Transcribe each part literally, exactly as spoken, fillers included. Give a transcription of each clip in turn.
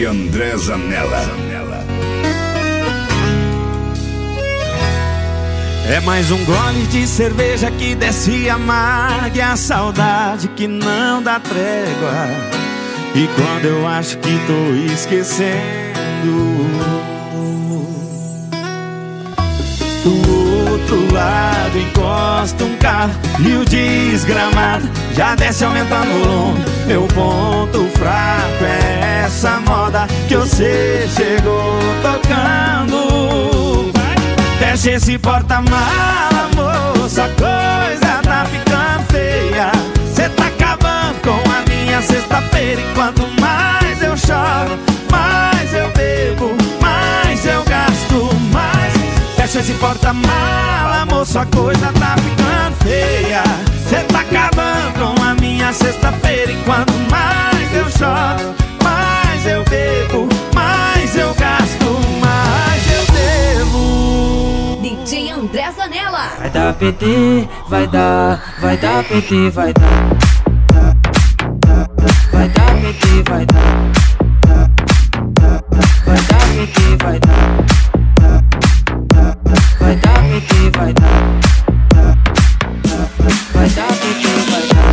D J André Zanella. É mais um gole de cerveja que desce amarga, e a saudade que não dá trégua. E quando eu acho que tô esquecendo, do outro lado encosta um carro e o desgramado já desce aumentando o volume. Meu ponto fraco é essa moda que você chegou tocando. Fecha esse porta-mala, moça, a coisa tá ficando feia. Cê tá acabando com a minha sexta-feira. E quanto mais eu choro, mais eu bebo, mais eu gasto, mais. Fecha esse porta-mala, moça, a coisa tá ficando feia. Cê tá acabando com a minha sexta-feira. E quanto mais eu choro, mais eu bebo, mais eu gasto, mais eu devo. D J André Zanella. Vai dar P T, vai dar, vai dar P T, vai dar. Vai dar P T, vai dar. Vai dar P T, vai dar. Vai dar P T, vai dar. Vai dar P T, vai dar.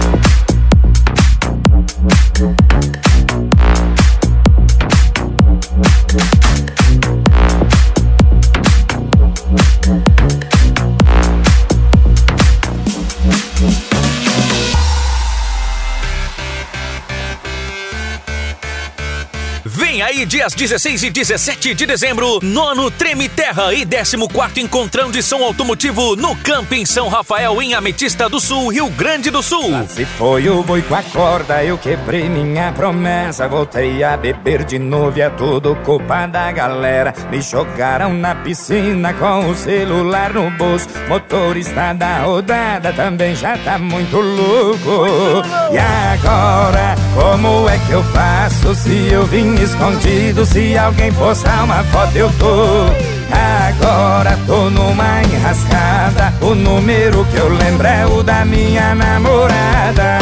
Vem aí dias dezesseis e dezessete de dezembro, nono Treme Terra e décimo quarto Encontrão de Som Automotivo no Camping São Rafael, em Ametista do Sul, Rio Grande do Sul. Lá se foi o boi com a corda, eu quebrei minha promessa. Voltei a beber de novo e é tudo culpa da galera. Me jogaram na piscina com o celular no bolso. Motorista da rodada também já tá muito louco. E agora, como é que eu faço se eu vim escondido? Se alguém postar uma foto eu tô. Agora tô numa enrascada. O número que eu lembro é o da minha namorada.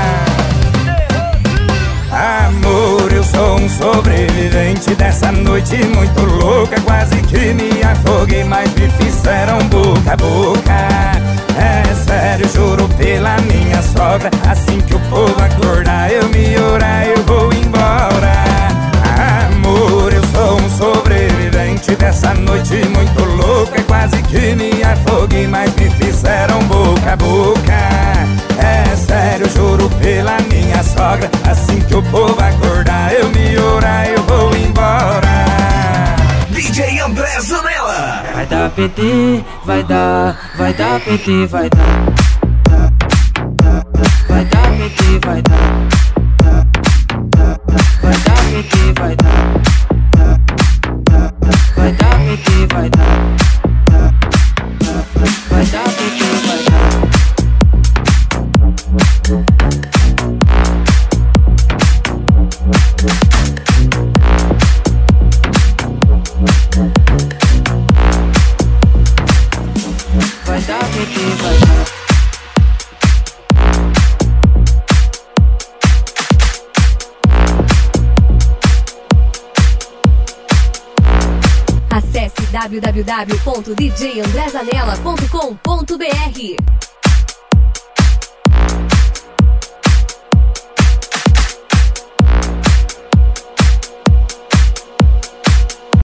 Amor, eu sou um sobrevivente dessa noite muito louca. Quase que me afoguei, mas me fizeram boca a boca. É sério, juro pela minha sogra. Assim que o povo acordar, eu me orar, eu vou embora. Amor, eu sou um sobrevivente dessa noite muito louca. Quase que me afoguei, mas me fizeram boca a boca. É sério, juro pela minha sogra. Assim que o povo acordar, eu me orar, eu vou embora. D J André Zanella. Vai dar P T, vai dar, vai dar P T, vai dar. Vai dar P T, vai dar. Vai dar P T, vai dar. Vai dar P T, vai dar. Vai dar P T, vai dar. Vai dar P T, vai dar. Acesse w w w ponto d j andré zanella ponto com ponto b r.